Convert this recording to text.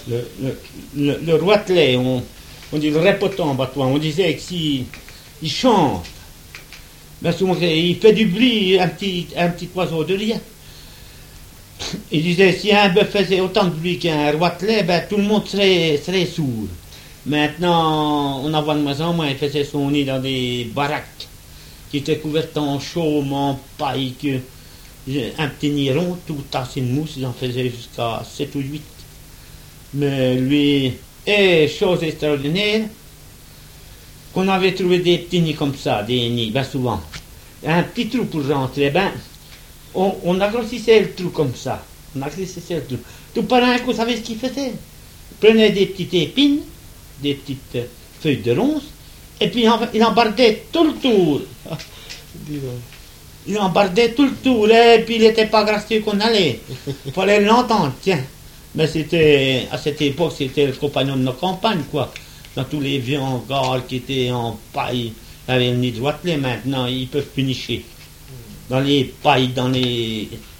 le roitelet, on dit le répotant, on disait que si il chante, ben souvent il fait du bruit, un petit oiseau de rien. Il disait si un bœuf faisait autant de bruit qu'un roitelet, ben tout le monde serait sourd. Maintenant, on en voit de moins en moins, il faisait son nid dans des baraques qui étaient couvertes en chaume, en paille, un petit nid rond, tout tassé de mousse, ils en faisaient jusqu'à 7 ou 8. Mais lui, et chose extraordinaire, qu'on avait trouvé des petits nids comme ça, des nids, ben souvent, un petit trou pour rentrer, ben, on agrandissait le trou comme ça, Tout par un coup, vous savez ce qu'il faisait? Il prenait des petites épines, des petites feuilles de ronces, et puis il embardait tout le tour. Il embardait tout le tour, et puis il n'était pas gracieux qu'on allait. Il fallait l'entendre, tiens. Mais c'était, à cette époque, c'était le compagnon de nos campagnes, quoi. Dans tous les vieux hangars qui étaient en paille, il y avait le nid de roitelet, maintenant, ils peuvent plus nicher. Dans les pailles, dans les